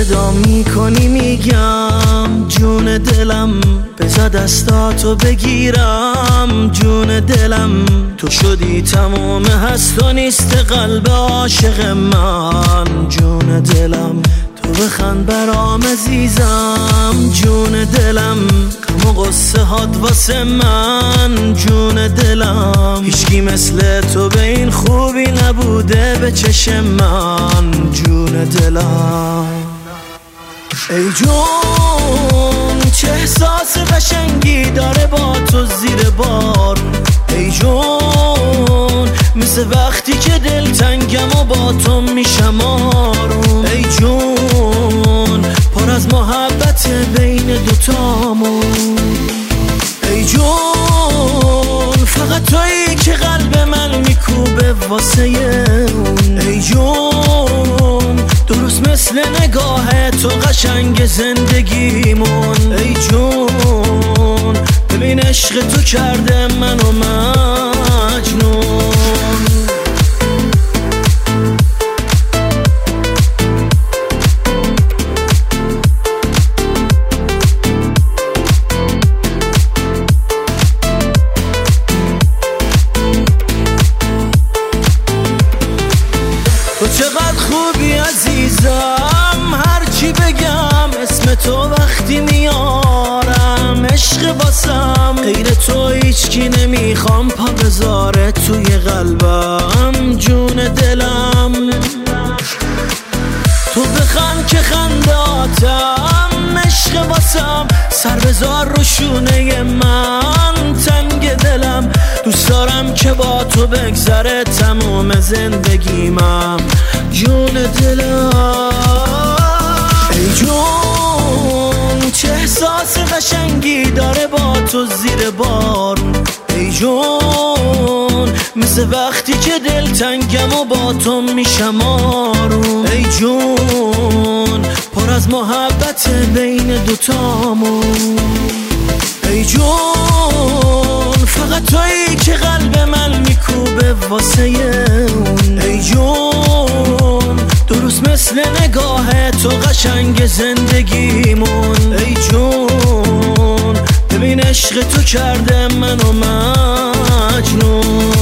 صدا میکنی میگم جون دلم، بذار دستاتو بگیرم جون دلم. تو شدی تمام هست و نیست قلب عاشق من جون دلم. تو بخند برام عزیزم جون دلم، غم و قصه هات واسه من جون دلم. هیچکی مثل تو به این خوبی نبوده به چشم من جون دلم. ای جون چه احساس قشنگی داره با تو زیر بار. ای جون مثل وقتی که دلتنگم و با تو میشم آروم. ای جون پر از محبت بین دوتامون. ای جون فقط تویی که قلب من میکوبه واسه اون. ای جون درست مثل نگاه تو قشنگ زندگیمون. ای جون ببین عشق تو کرده منو مجنون. تو چقدر خوبی عزیزم، هرچی بگم اسم تو وقتی میارم. عشق واسم غیر تو هیچکی نمیخوام پا بذاره توی قلبم جون دلم. تو بخند که خنداتم، عشق واسم سر بذار رو شونه من تنگ دلم. دوست دارم که با تو بگذره تمام زندگیمم جون دلم. ای جون چه احساس قشنگی داره با تو زیر بار. ای جون مثل وقتی که دلتنگم و با تو میشم آروم. ای جون پر از محبت بین دوتامون. ای جون فقط تویی که قلب من میکوبه واسه اون. ای جون درست مثل نگاه تو قشنگ زندگیمون. ای جون ببین عشق تو کرده منو مجنون.